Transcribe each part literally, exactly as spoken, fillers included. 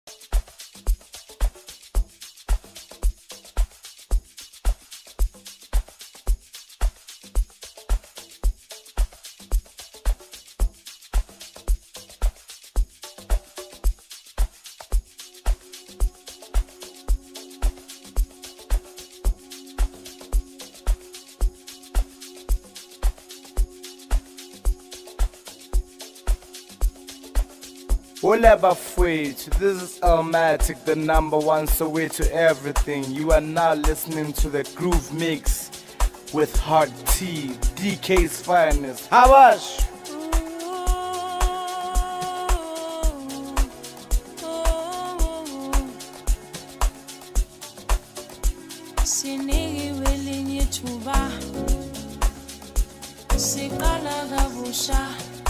Hola Bafwage, this is Elmatic, the number one Soweto everything. You are now listening to the Groove Mix with Hard T, D K's finest. Hawash! Sinigi welinye tuba Sikala gabusha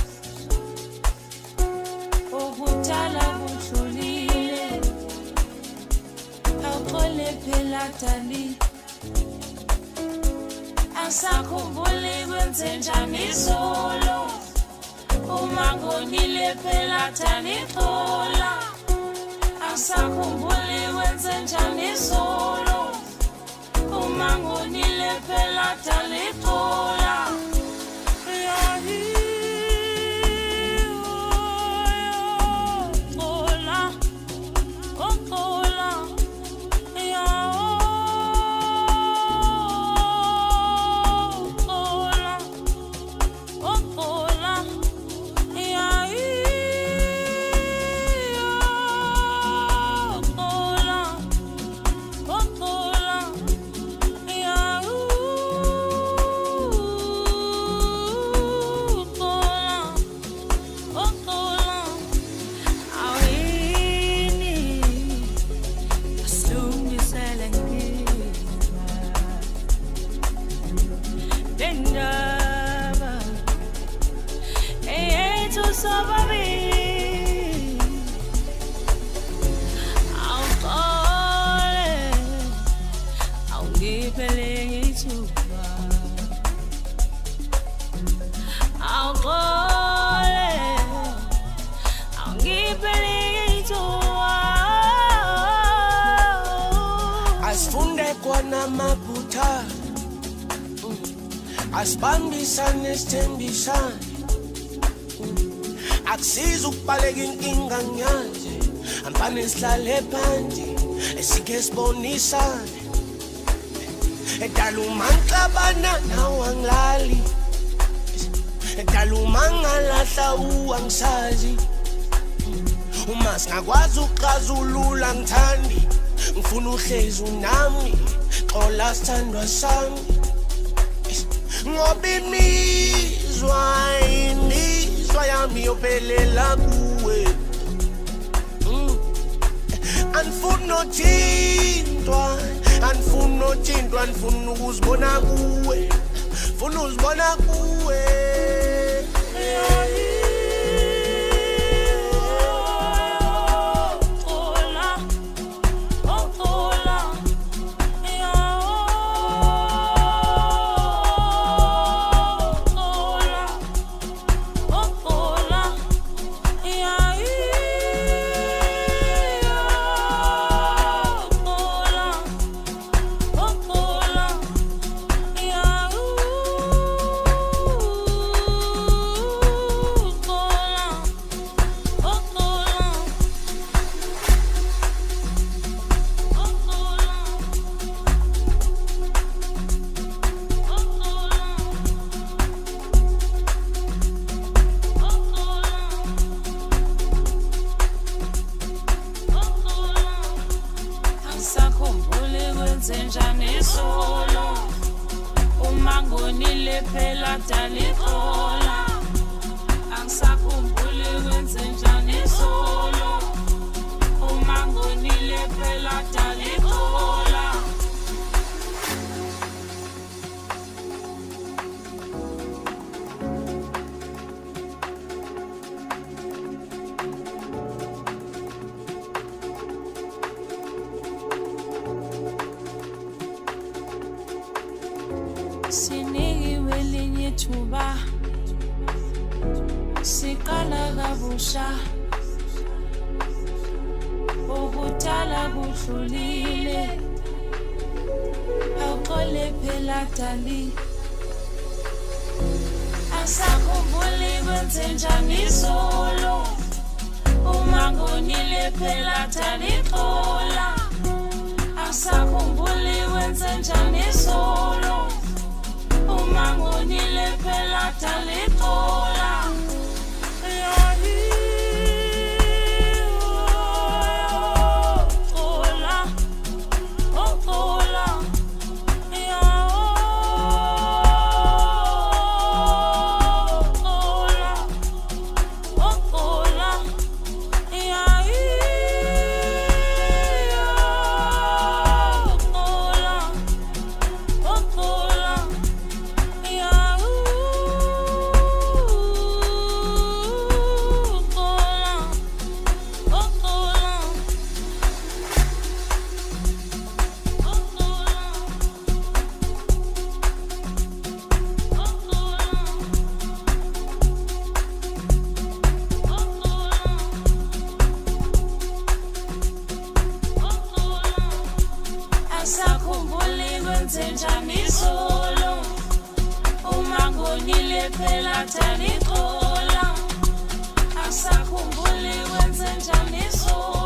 Ogutala bushulile Akole pelatali Asakhumbuli kwenzenjani solo Uma ngonile pelatani thola Asakhumbuli kwenzenjani solo Uma ngonile pelatani thola Asibambisane sithembisane Akusiza ukubaleka inkinga ngiyazi Ampane sihlale phansi esike sibonisane Edala uma ngixabana nawe angilali Edala uma ngalahla uwangisazi Uma singakwazi ukuxazulula ngithandi Ngifuna uhlezi unami Xola sithandwa sami Ngoba imizwa imizwa yami yophelela kuwe Anifuna uthintwa Anifuna uthintwa Anifuna ukuzibona kuwe Funa uzibona kuwe Sinigi welinye tuba Sikala gabusha sekuhlulile awuqole phela dali asakhumbuli kwenze njani izolo uma ngonile phela dali xola asakhumbuli kwenze njani izolo uma ngonile phela dali xola asakhumbuli kwenze njani izolo uma ngonile phela dali xola asakhumbuli kwenze njani izolo